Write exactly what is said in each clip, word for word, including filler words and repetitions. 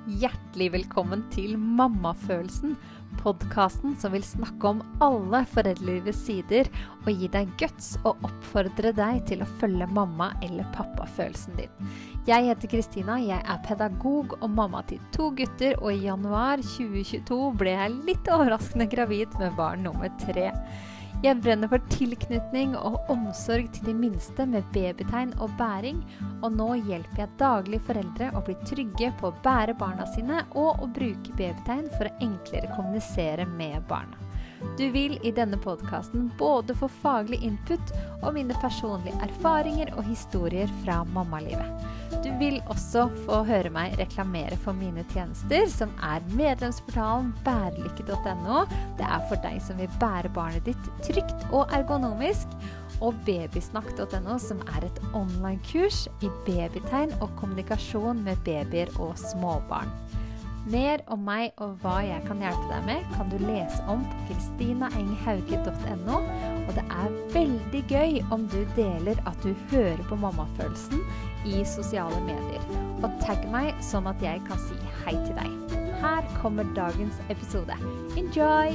Hjertelig velkommen til Mammafølelsen, podcasten som vil snakke om alle foreldrelivets sider og gi deg guts og oppfordre deg til å følge mamma- eller pappafølelsen din. Jeg heter Kristina, jeg er pedagog og mamma til to gutter, og i januar tjue tjueto ble jeg litt overraskende gravid med barn nummer tre. Jeg brenner for tilknytning og omsorg til de minste med babytegn og bæring, og nå hjelper jeg daglig foreldre å bli trygge på å bære barna sine og å bruke babytegn for å enklere kommunisere med barna. Du vil i denne podcasten både få faglig input og mine personlige erfaringer og historier fra mammalivet. Du vil også få høre meg reklamere for mine tjenester, som er medlemsportalen bærelykke punktum no. Det er for deg som vil bære barnet ditt trygt og ergonomisk, og babysnakk punktum no, som er et online-kurs i babytegn og kommunikasjon med babyer og småbarn. Mer om meg og hva jeg kan hjelpe deg med, kan du lese om på kristina eng hauge punktum no, og det er veldig gøy om du deler at du hører på mammafølelsen i sosiale medier. Og tagg meg sånn at jeg kan si hei til deg. Her kommer dagens episode. Enjoy!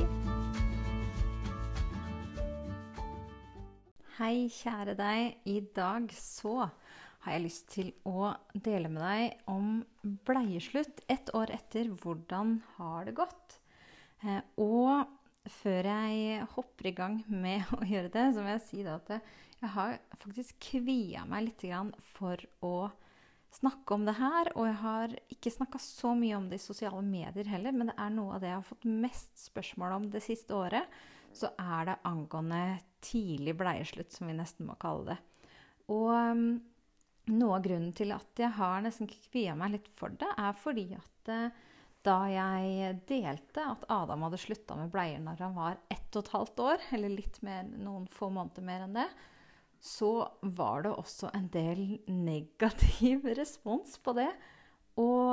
Hei, kjære deg. I dag så har jeg lyst til å dele med deg om bleieslutt ett år etter. Hvordan har det gått? Eh, og før jeg hopper i gang med å gjøre det, så må jeg si da at jeg har faktisk kviet meg litt for å snakke om det her, og jeg har ikke snakket så mye om det i sosiale medier heller, men det er noe av det jeg har fått mest spørsmål om det siste året, så er det angående tidlig bleieslutt, som vi nesten må kalle det. Og um, noe av grunnen til at jeg har nesten kviet meg litt for det, er fordi at uh, da jeg delte at Adam hadde sluttet med bleier når han var ett og et halvt år, eller litt mer, noen få måneder mer enn det, så var det også en del negativ respons på det. Og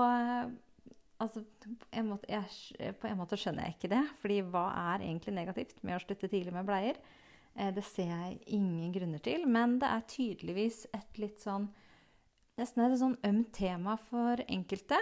altså, en måte, jeg, på en måte skjønner jeg ikke det, fordi hva er egentlig negativt med å slutte tidlig med bleier? Eh, det ser jeg ingen grunner til, men det er tydeligvis et litt sånn, nesten et sånn ømt tema for enkelte.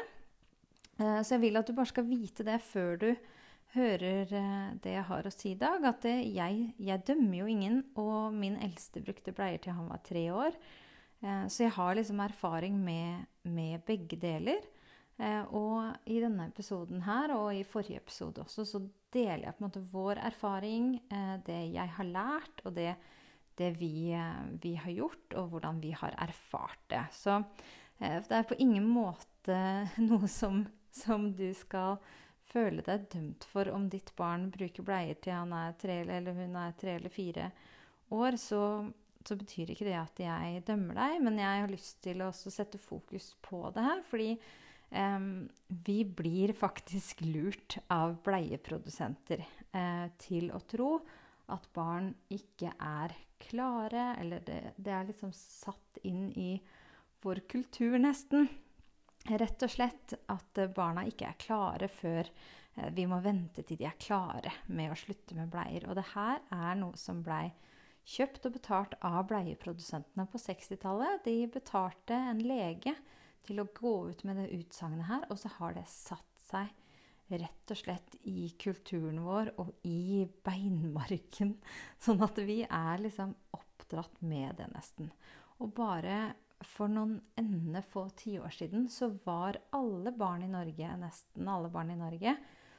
Eh, så jeg vil at du bare skal vite det før du hører det jeg har å si i dag, at det, jeg, jeg dømmer jo ingen, og min eldste brukte bleier til han var tre år. Eh, så jeg har liksom erfaring med, med begge deler. Eh, og i denne episoden her, og i forrige episode også, så deler jeg på en måte vår erfaring, eh, det jeg har lært, og det, det vi, vi har gjort, og hvordan vi har erfart det. Så eh, det er på ingen måte noe som, som du skal føle deg dømt for om ditt barn bruker bleier til han er tre eller hun er tre eller fire år, så, så betyr ikke det at jeg dømmer deg, men jeg har lyst til å også sette fokus på det her, fordi um, vi blir faktisk lurt av bleieprodusenter eh, til å tro at barn ikke er klare, eller det, det er liksom satt inn i vår kultur nesten. Rett og slett at barna ikke er klare før vi må vente til de er klare med å slutte med bleier. Og det her er noe som ble kjøpt og betalt av bleieprodusentene på sekstitallet. De betalte en lege til å gå ut med det utsagnet her, og så har det satt seg rett og slett i kulturen vår og i beinmarken, sånn at vi er liksom oppdratt med det nesten. Og bare for noen enda få tiår siden så var alle barn i Norge, nesten alle barn i Norge,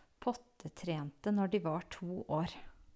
pottetrente når de var to år.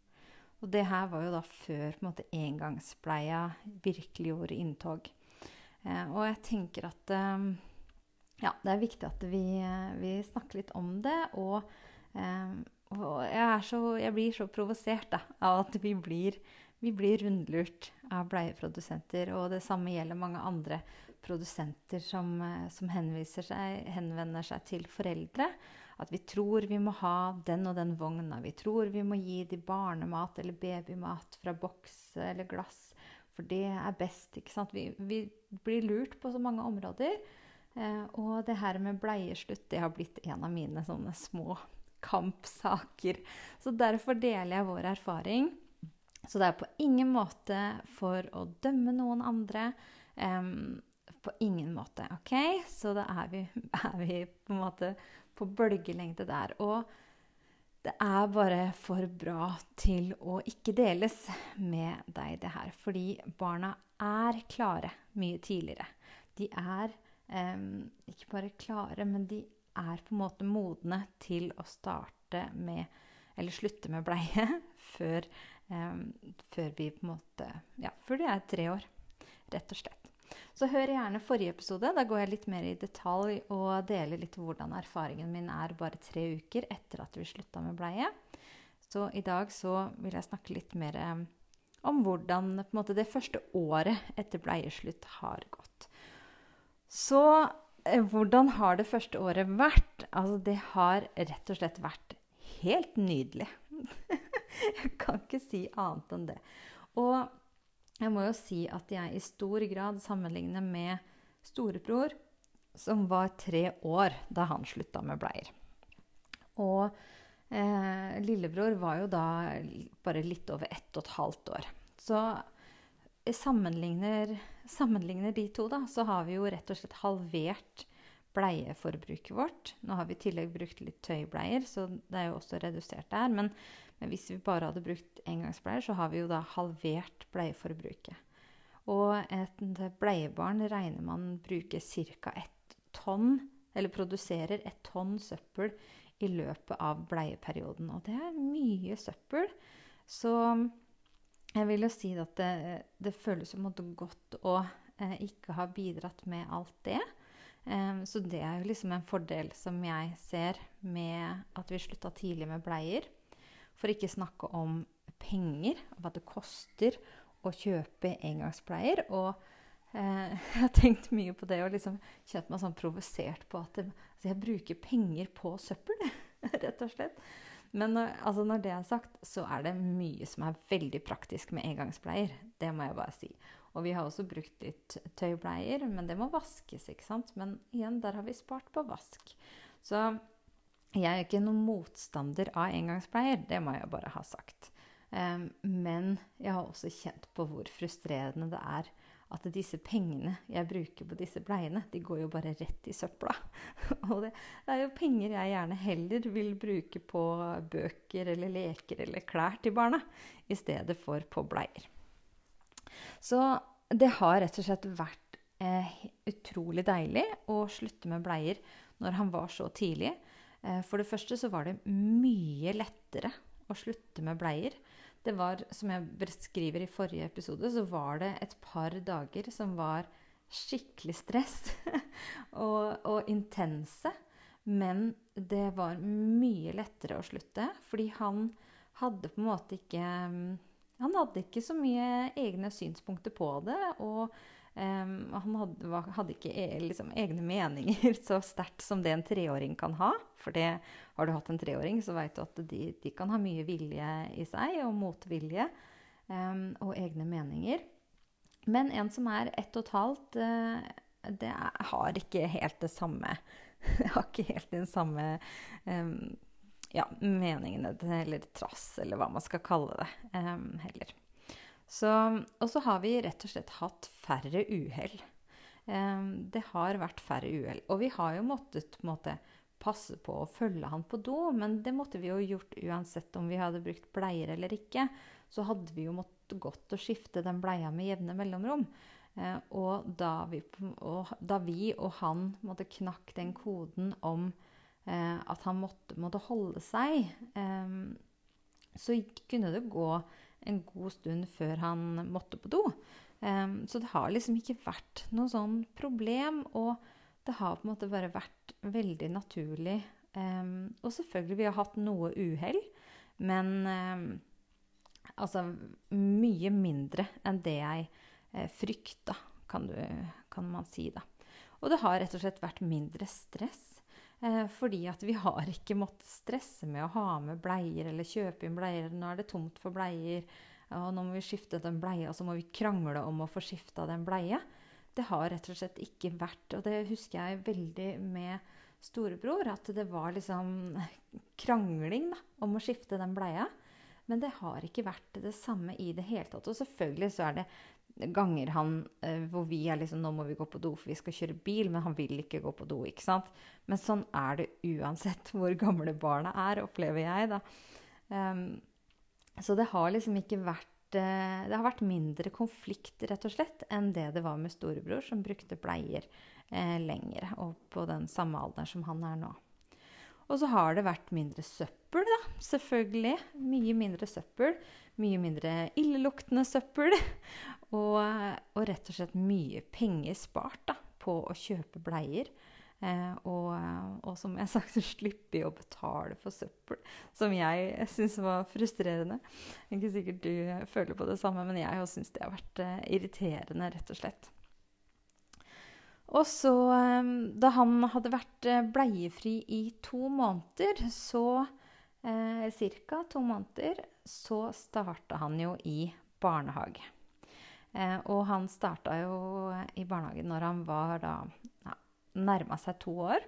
Og det her var jo da før på en måte engangsbleia virkelig gjorde inntog. Eh, og jeg tenker at eh, ja, det er viktig at vi, vi snakker litt om det, og, eh, og jeg, er så, jeg blir så provosert da, av at vi blir Vi blir rundlurt av bleieprodusenter, og det samme gjelder mange andre produsenter som, som seg, henvender seg til foreldre. At vi tror vi må ha den og den vogna, vi tror vi må gi de barnemat eller babymat fra boks eller glass, for det er best, ikke sant? Vi, vi blir lurt på så mange områder, eh, og det her med bleieslutt, det har blitt en av mine sånne små kampsaker. Så derfor deler jeg vår erfaring. Så det er på ingen måte for å dømme noen andre, um, på ingen måte, ok? Så da er vi, er vi på en måte på bølgelengde der. Og det er bare for bra til å ikke deles med deg det her. Fordi barna er klare mye tidligere. De er eh, ikke bare klare, men de er på en måte modne til å starte med, eller slutte med bleie, før, eh, før vi på en måte, ja, før de er tre år, rett og slett. Så hør gjerne forrige episode, da går jeg litt mer i detalj og deler litt hvordan erfaringen min er bare tre uker etter at vi sluttet med bleie. Så i dag så vil jeg snakke litt mer om hvordan på en måte, det første året etter bleieslutt har gått. Så hvordan har det første året vært? Altså det har rett og slett vært helt nydelig. Jeg kan ikke si annet enn det. Og jeg må jo si at jeg i stor grad sammenligner med storebror, som var tre år da han sluttet med bleier. Og eh, lillebror var jo da bare litt over ett og et halvt år. Så jeg sammenligner, sammenligner de to da, så har vi jo rett og slett halvert bleieforbruket vårt. Nå har vi i tillegg brukt litt tøybleier, så det er jo også redusert der, men Men hvis vi bare hadde brukt engangsbleier, så har vi jo da halvert bleieforbruket. Og et bleiebarn regner man bruker ca. ett tonn, eller produserer ett tonn søppel i løpet av bleieperioden. Og det er mye søppel. Så jeg vil jo si at det, det føles jo godt å eh, ikke ha bidratt med alt det. Um, så det er jo liksom en fordel som jeg ser med at vi sluttet tidlig med bleier. For ikke snakke om penger, hva det koster å kjøpe engangsbleier. Og eh, jeg har tenkt mye på det og liksom kjent meg sånn provosert på at det, altså jeg bruker penger på søppel, rett og slett. Men når, altså når det er sagt, så er det mye som er veldig praktisk med engangsbleier. Det må jeg bare si. Og vi har også brukt litt tøybleier, men det må vaskes, ikke sant? Men igjen, der har vi spart på vask. Så jeg er ikke noen motstander av engangsbleier, det må jeg bare ha sagt. Um, men jeg har også kjent på hvor frustrerende det er at disse pengene jeg bruker på disse bleiene, de går jo bare rett i søpla. Og det, det er jo penger jeg gjerne heller vil bruke på bøker eller leker eller klær til barna, i stedet for på bleier. Så det har rett og slett vært eh, utrolig deilig å slutte med bleier når han var så tidlig. For det første så var det mye lettere å slutte med bleier. Det var, som jeg beskriver i forrige episode, så var det et par dager som var skikkelig stress og, og intense. Men det var mye lettere å slutte, fordi han hadde på en måte ikke, han hadde ikke så mye egne synspunkter på det, og Um, han hadde, var, hadde ikke e, liksom, egne meninger så sterkt som det en treåring kan ha. For det, har du hatt en treåring, så vet du at de, de kan ha mye vilje i seg, og motvilje, um, og egne meninger. Men en som er ett og et halvt, uh, det er, har ikke helt det samme, har ikke helt den samme um, ja, meningene, eller trass, eller hva man skal kalle det, um, heller. Så, og så har vi rett og slett hatt færre uheld. Um, det har vært færre uheld. Og vi har jo måttet på en måte, passe på å følge han på do, men det måtte vi jo gjort uansett om vi hadde brukt bleier eller ikke. Så hadde vi jo måttet gått og skifte den bleia med jevne mellomrom. Uh, og, da vi, og da vi og han måtte knakke den koden om uh, at han måtte, måtte holde seg, um, så kunne det gå en god stund før han måtte på do. Um, så det har liksom ikke vært noe sånn problem, og det har på en måte bare vært veldig naturlig. Um, og selvfølgelig, vi har hatt noe uheld, men um, altså mye mindre enn det jeg eh, frykta, kan, du, kan man si da. Og det har rett og slett vært mindre stress, eh, fordi at vi har ikke måttet stresse med å ha med bleier eller kjøpe inn bleier. Nå er det tomt for bleier, og nå må vi skifte den bleia, og så må vi krangle om å få skiftet den bleia. Det har rett og slett ikke vært, og det husker jeg veldig med storebror, at det var liksom krangling da, om å skifte den bleia. Men det har ikke vært det samme i det hele tatt. Og selvfølgelig så er det ganger han, eh, hvor vi er liksom, nå må vi gå på do, for vi skal kjøre bil, men han vil ikke gå på do, ikke sant? Men sånn er det uansett hvor gamle barna er, opplever jeg da. Um, så det har liksom ikke vært, uh, det har vært mindre konflikt, rett og slett, enn det det var med storebror, som brukte bleier uh, lenger, og på den samme alderen som han er nå. Og så har det vært mindre søppel, da, selvfølgelig. Mye mindre søppel, mye mindre illeluktende søppel, og, og rett og slett mye penger spart da, på å kjøpe bleier. Eh, og, og som jeg sagt, slippe å betale for søppel, som jeg synes var frustrerende. Ikke sikkert du føler på det samme, men jeg også synes det har vært eh, irriterende, rett og slett. Og så, da han hadde vært bleiefri i to måneder, så eh, cirka to måneder, så startet han jo i barnehage. Eh, og han startet jo i barnehage når han var da, ja, nærmet seg to år.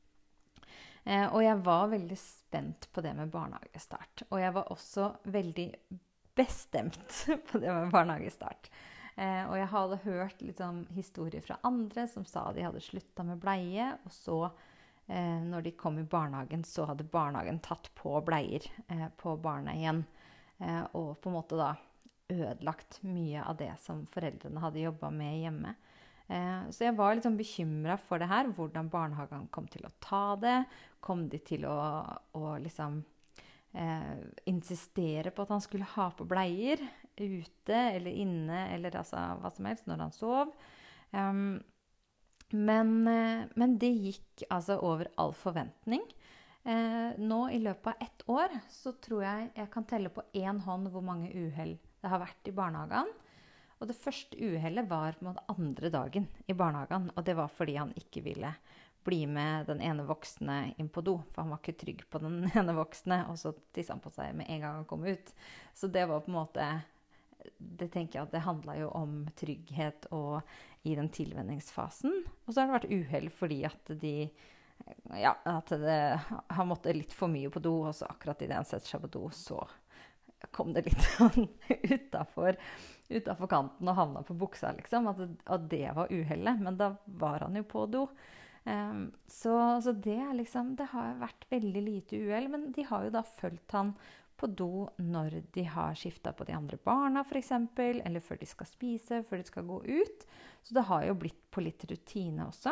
Eh, og jeg var veldig spent på det med barnehagestart. Og jeg var også veldig bestemt på det med barnehagestart. Eh, og jeg hadde hørt liksom, historier fra andre som sa de hadde sluttet med bleie, og så eh, når de kom i barnehagen, så hadde barnehagen tatt på bleier eh, på barna igjen, eh, og på en måte da ødelagt mye av det som foreldrene hadde jobbet med hjemme. Eh, så jeg var liksom bekymret for det her, hvordan barnehagen kom til å ta det, kom de til å, å liksom eh, insistere på at han skulle ha på bleier, ute eller inne, eller altså hva som helst, når han sov. Um, men, men det gikk altså over all forventning. Eh, nå i løpet av ett år, så tror jeg jeg kan telle på en hånd hvor mange uheld det har vært i barnehagen. Og det første uheldet var på den andre dagen i barnehagen, og det var fordi han ikke ville bli med den ene voksne inn på do, for han var ikke trygg på den ene voksne, og så tisset han på seg med en gang han kom ut. Så det var på en måte, det tenker jeg at det handlet jo om trygghet og i den tilvenningsfasen. Og så har det vært uheld fordi at de, ja, at det, han måtte litt for mye på do, og så akkurat i det han setter seg på do, så kom det litt utenfor, utenfor kanten og havnet på buksa, liksom, at, at det var uheldet, men da var han jo på do. Um, så, så det er liksom, det har vært veldig lite uheld, men de har jo da følt han på do når de har skiftet på de andre barna, for eksempel, eller før de skal spise, før de skal gå ut. Så det har jo blitt på litt rutine også.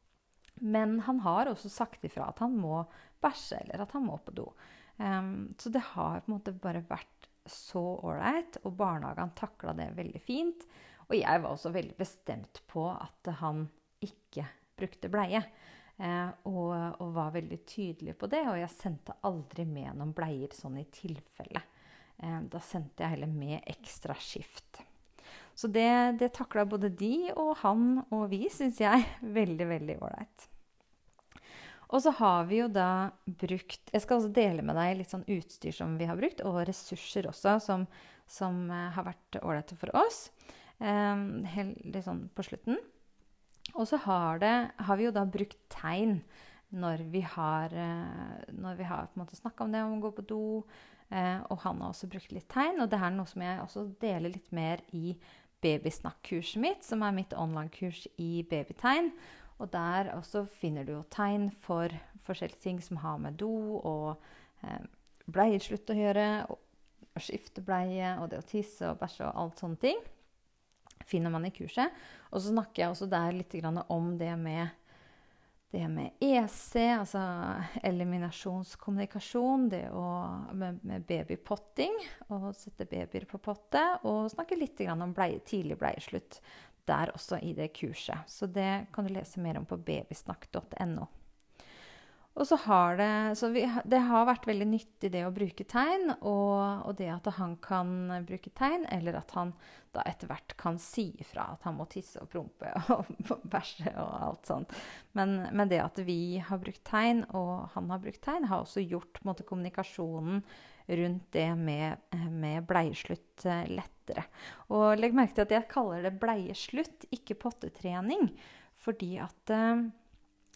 Men han har også sagt ifra at han må bæsje, eller at han må på do. Um, så det har på en måte bare vært så ålreit, og barnehagen taklet det veldig fint. Og jeg var også veldig bestemt på at han ikke brukte bleie, eh, og, og var veldig tydelig på det, og jeg sendte aldri med noen bleier sånn i tilfelle. Eh, da sendte jeg heller med ekstra skift. Så det, det taklet både de og han og vi, synes jeg, veldig, veldig ålreit. Og så har vi jo da brukt, jeg skal også dele med deg litt sånn utstyr som vi har brukt, og ressurser også, som, som eh, har vært ålreite for oss, eh, helt, litt sånn på slutten. Og så har, det, har vi jo da brukt tegn når vi har, når vi har på en måte snakket om det, om å gå på do, eh, og han har også brukt litt tegn, og det her er noe som jeg også deler litt mer i babysnakk-kurset mitt, som er mitt online-kurs i babytegn, og der også finner du jo tegn for forskjellige ting som har med do og eh, bleieslutt å gjøre, og, og skifte bleie, og det å tisse og bæsje og alt sånne ting. Finner man i kurset. Og så snakker jeg også der litt om det med, det med E C, altså eliminasjonskommunikasjon, det å, med, med babypotting, og sette babyer på potte, og snakke litt om bleie, tidlig bleieslutt der også i det kurset. Så det kan du lese mer om på babysnakk punktum no. Og så har det, så vi, det har vært veldig nyttig det å bruke tegn, og, og det at han kan bruke tegn, eller at han da etter hvert kan si ifra at han må tisse og prompe og bæsje og alt sånt. Men, men det at vi har brukt tegn, og han har brukt tegn, har også gjort på en måte, kommunikasjonen rundt det med, med bleieslutt lettere. Og legg merke til at jeg kaller det bleieslutt, ikke pottetrening, fordi at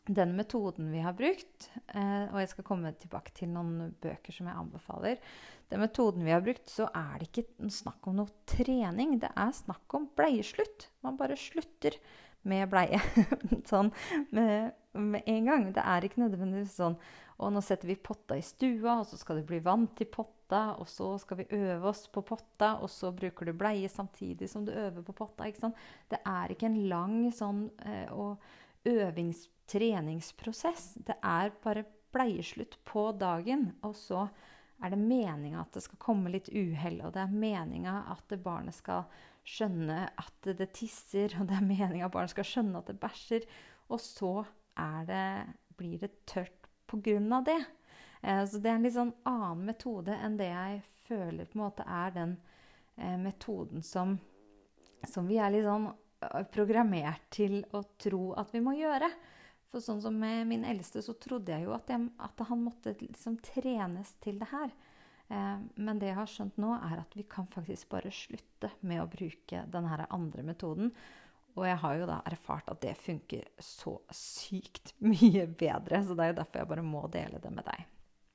den metoden vi har brukt, eh, og jeg skal komme tilbake til noen bøker som jeg anbefaler, den metoden vi har brukt, så er det ikke snakk om noe trening, det er snakk om bleieslutt. Man bare slutter med bleie, sånn med, med en gang. Det er ikke nødvendigvis sånn, og nå setter vi potta i stua, og så skal det bli vann til potta, og så skal vi øve oss på potta, og så bruker du bleie samtidig som du øver på potta, ikke sant? Det er ikke en lang sånn eh, og øvings treningsprosess. Det er bare bleieslutt på dagen, og så er det meningen at det skal komme litt uhell, og det er meningen at barnet skal skjønne at det tisser, og det er meningen at barnet skal skjønne at det bæsjer, og så er det, blir det tørt på grunn av det. Eh, så det er en litt sånn annen metode enn det jeg føler på en måte er den eh, metoden som, som vi er litt sånn programmert til å tro at vi må gjøre. For sånn som med min eldste, så trodde jeg jo at, jeg, at han måtte liksom trenes til det her. Eh, men det jeg har skjønt nå, er at vi kan faktisk bare slutte med å bruke denne andre metoden. Og jeg har jo da erfart at det funker så sykt mye bedre, så det er jo derfor jeg bare må dele det med deg.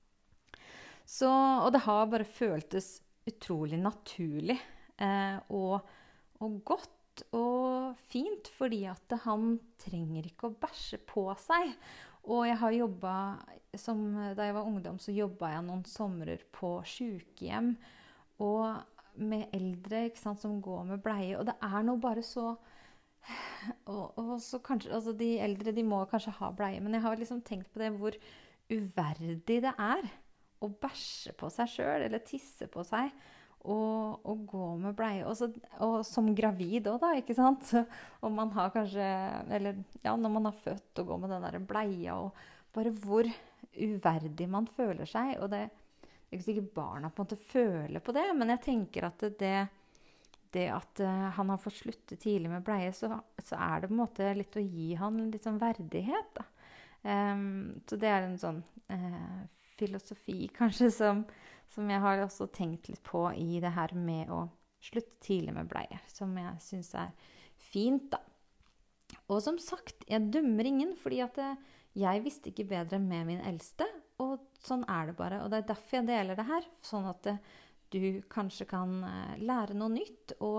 Så, og det har bare føltes utrolig naturlig eh, og, og godt og fint, fordi at han trenger ikke å bæsje på seg. Og jeg har jobbet, som da jeg var ungdom, så jobbet jeg noen sommerer på sykehjem, og med eldre, ikke sant, som går med bleie, og det er noe bare så, og, og så kanskje, altså de eldre, de må kanskje ha bleie, men jeg har liksom tenkt på det, hvor uverdig det er å bæsje på seg selv, eller tisse på seg, Og, og gå med bleie, og, så, og som gravid også da, ikke sant? Så, og man har kanskje, eller ja, når man har født og går med den der bleia, og bare hvor uverdig man føler seg, og det, det er ikke sikkert barna på en måte føler på det, men jeg tenker at det, det at uh, han har fått slutte tidlig med bleie, så, så er det på en måte litt å gi han litt sånn verdighet da. Um, så det er en sånn uh, filosofi kanskje som som jeg har også tenkt litt på i det her med å slutte tidlig med bleie, som jeg synes er fint da. Og som sagt, jeg dømmer ingen, fordi at jeg visste ikke bedre med min eldste, og sånn er det bare. Og det er derfor jeg deler det her, sånn at du kanskje kan lære noe nytt, og,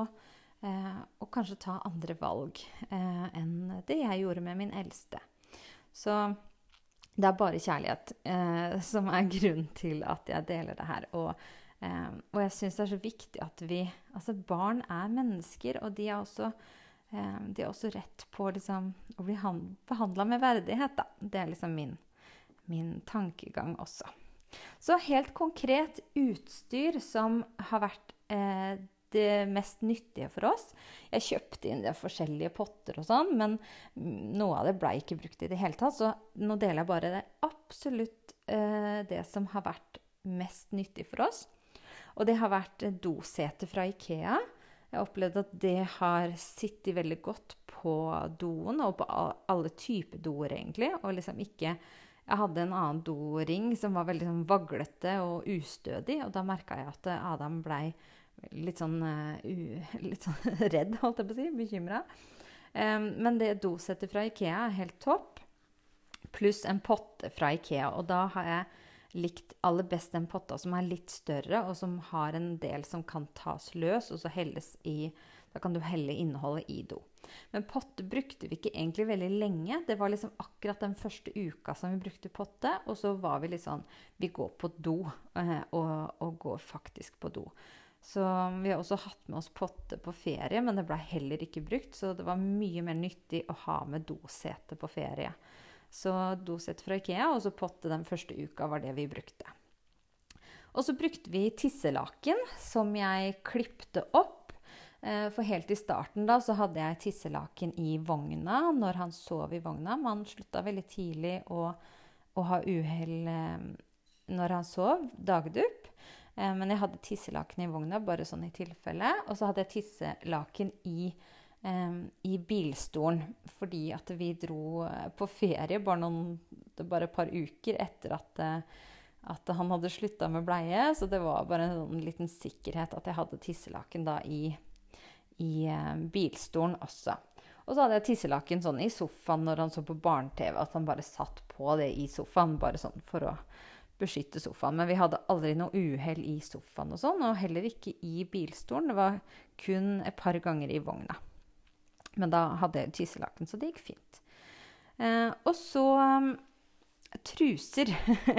og kanskje ta andre valg enn det jeg gjorde med min eldste. Så det er bare kjærlighet eh, som er grunnen til at jeg deler det her. Og, eh, og jeg synes det er så viktig at vi, altså barn er mennesker, og de er også, eh, de er også rett på liksom, å bli behandlet med verdighet da. Det er liksom min, min tankegang også. Så helt konkret utstyr som har vært eh, det mest nyttige for oss. Jeg kjøpte inn det forskjellige potter og sånn, men noe av det ble ikke brukt i det hele tatt, så nå deler jeg bare det absolutt eh, det som har vært mest nyttig for oss. Og det har vært dosete fra IKEA. Jeg opplevde at det har sittet veldig godt på doen, og på alle typer doer egentlig, og liksom ikke... Jeg hadde en annen doring som var veldig sånn vaglete og ustødig, og da merket jeg at Adam ble litt sånn, uh, uh, litt sånn redd, holdt jeg på å si, bekymret. Um, men det dosettet fra IKEA er helt topp, pluss en potte fra IKEA, og da har jeg likt aller best den potta som er litt større, og som har en del som kan tas løs, og så helles i, da kan du helle innholdet i do. Men potte brukte vi ikke egentlig veldig lenge. Det var liksom akkurat den første uka som vi brukte potte, og så var vi litt sånn, vi går på do, uh, og, og går faktisk på do. Så vi har også hatt med oss potte på ferie, men det ble heller ikke brukt, så det var mye mer nyttig å ha med dosete på ferie. Så dosete fra IKEA, og så potte den første uka var det vi brukte. Og så brukte vi tisselaken, som jeg klippte opp. For helt i starten da, så hadde jeg tisselaken i vogna, når han sov i vogna. Man sluttet veldig tidlig å, å ha uhell når han sov, dagdupp. Men jeg hadde tisselaken i vogna, bare sånn i tilfelle. Og så hadde jeg tisselaken i, um, i bilstolen, fordi at vi dro på ferie bare, noen, bare et par uker etter at, at han hadde sluttet med bleie. Så det var bare en sånn liten sikkerhet at jeg hadde tisselaken da i, i um, bilstolen også. Og så hadde jeg tisselaken sånn i sofaen når han så på barne-T V, at han bare satt på det i sofaen, bare sånn for å beskytte sofaen. Men vi hadde aldri noe uheld i sofaen og sånn, og heller ikke i bilstolen. Det var kun et par ganger i vogna. Men da hadde jeg tisselaken, så det gikk fint. Eh, og så um, truser.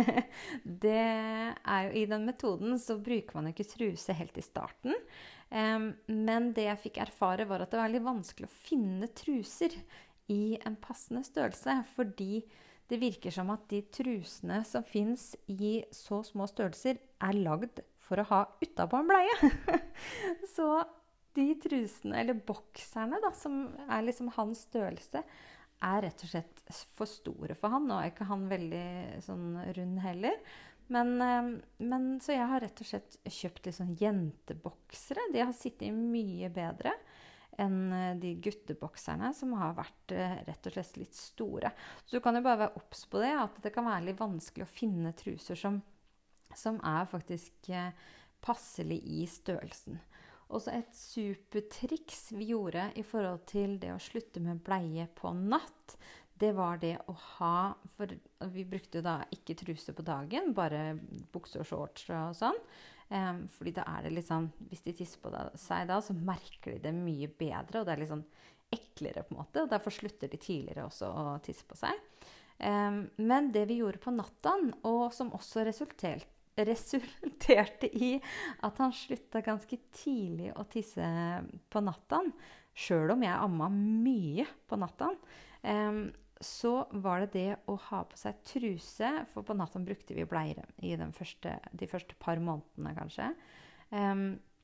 Det er jo i den metoden så bruker man ikke truse helt i starten. Um, men det jeg fikk erfare var at det var veldig vanskelig å finne truser i en passende størrelse, fordi det virker som at de trusene som finnes i så små størrelser er lagd for å ha utenpå en bleie. Så de trusene, eller bokserne da, som er liksom hans størrelse, er rett og slett for store for han. Nå er ikke han veldig sånn rund heller. Men, men så jeg har rett og slett kjøpt litt sånn jenteboksere. De har sittet mye bedre enn de guttebokserne som har vært rett og slett litt store. Så du kan jo bare være obs på det, at det kan være litt vanskelig å finne truser som, som er faktisk passelig i størrelsen. Også et supertriks vi gjorde i forhold til det å slutte med bleie på natt, det var det å ha, for vi brukte da ikke truse på dagen, bare bukser og shorts og sånn. Um, fordi da er det litt sånn, hvis de tisser på seg da, så merker de det mye bedre, og det er litt sånn eklere på en måte, og derfor slutter de tidligere også å tisse på seg. Um, men det vi gjorde på natten, og som også resulterte, resulterte i at han sluttet ganske tidlig å tisse på natten, selv om jeg amma mye på natten, um, så var det det å ha på seg truse, for på natten brukte vi bleier i den første, de første par månedene kanskje. Um,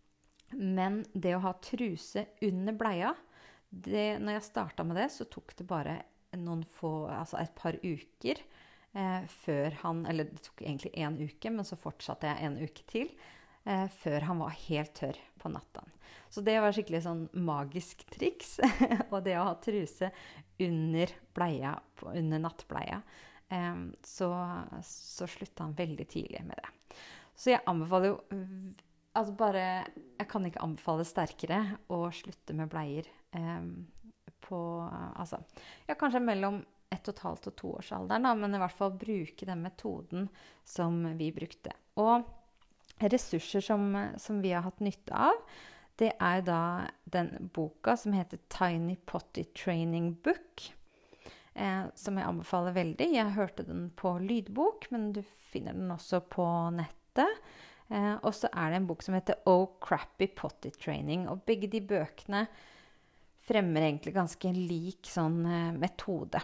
men det å ha truse under bleia, det, når jeg startet med det, så tok det bare noen få, altså et par uker eh, før han, eller det tok egentlig en uke, men så fortsatte jeg en uke til, eh, før han var helt tørr på natten. Så det var skikkelig sånn magisk triks, og det å ha truse under bleia, under nattbleia, um, så, så sluttet han veldig tidlig med det. Så jeg anbefaler jo, altså bare, jeg kan ikke anbefale sterkere å slutte med bleier um, på, altså, ja, kanskje mellom ett og et halvt og to års alderen, da, men i hvert fall bruke den metoden som vi brukte. Og ressurser som, som vi har hatt nytte av, det er da den boka som heter Tiny Potty Training Book, eh, som jeg anbefaler veldig. Jeg hørte den på lydbok, men du finner den også på nettet. Eh, og så er det en bok som heter Oh Crappy Potty Training, og begge de bøkene fremmer egentlig ganske lik sånn eh, metode.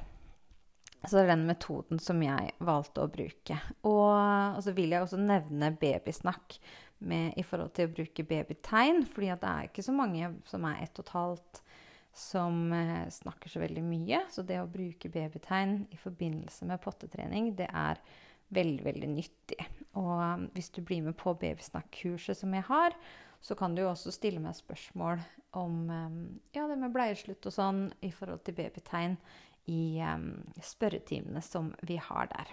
Så det er den metoden som jeg valgte å bruke. Og, og så vil jeg også nevne babysnakk med, i forhold til å bruke babytegn, fordi at det er ikke så mange som er ett og et halvt som eh, snakker så veldig mye. Så det å bruke babytegn i forbindelse med pottetrening, det er veldig, veldig nyttig. Og um, hvis du blir med på babysnakk-kurset som jeg har, så kan du jo også stille meg spørsmål om um, ja, det med bleieslutt og sånn i forhold til babytegn i um, spørretimene som vi har der.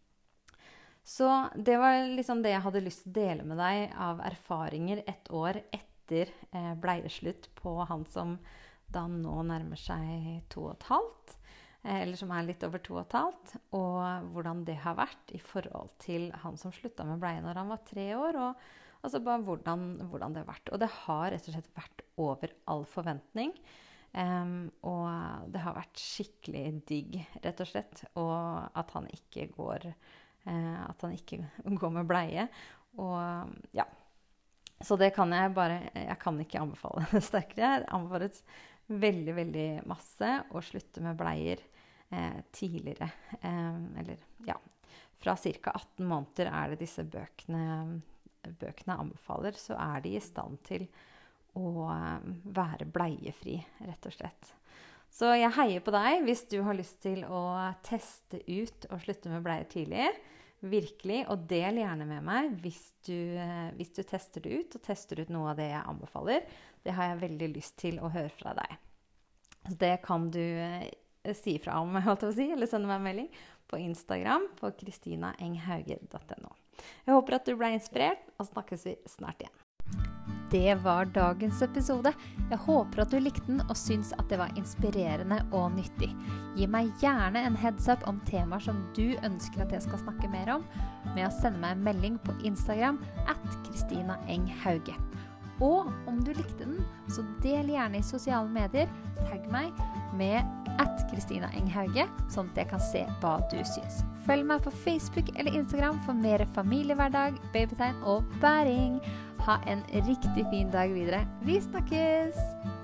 Så det var liksom det jeg hadde lyst til å dele med deg av erfaringer et år etter eh, bleieslutt på han som da nå nærmer seg to og et halvt, eh, eller som er litt over to og et halvt, og hvordan det har vært i forhold til han som sluttet med bleie når han var tre år, og altså bare hvordan, hvordan det har vært. Og det har rett og slett vært over all forventning, um, og det har vært skikkelig digg, rett og slett, og at han ikke går... at han ikke går med bleie, og ja, så det kan jeg bare, jeg kan ikke anbefale det sterkere. Jeg anbefales veldig, veldig masse å slutte med bleier eh, tidligere, eh, eller ja, fra cirka atten måneder er det disse bøkene, bøkene anbefaler, så er de i stand til å eh, være bleiefri, rett og slett. Så jeg heier på deg hvis du har lyst til å teste ut og slutte med bleie tidlig. Virkelig, og del gjerne med meg hvis du, hvis du tester det ut, og tester ut noe av det jeg anbefaler. Det har jeg veldig lyst til å høre fra deg. Så det kan du eh, si fra om, holdt jeg på å si, eller sende meg en melding på Instagram på kristina enghauge punktum no. Jeg håper at du ble inspirert, og snakkes vi snart igjen. det var dagens episode. Jeg håper at du likte den og syns at det var inspirerende og nyttig. Gi meg gjerne en heads up om temaer som du ønsker at jeg skal snakke mer om, med å sende meg en melding på Instagram at Kristina Eng Hauge. Og om du likte den, så del gjerne i sosiale medier, tagg meg med at Kristina Eng Hauge, sånn at jeg kan se hva du syns. Følg meg på Facebook eller Instagram for mer familiehverdag, babytegn og bæring. Ha en riktig fin dag videre. Vi snakkes!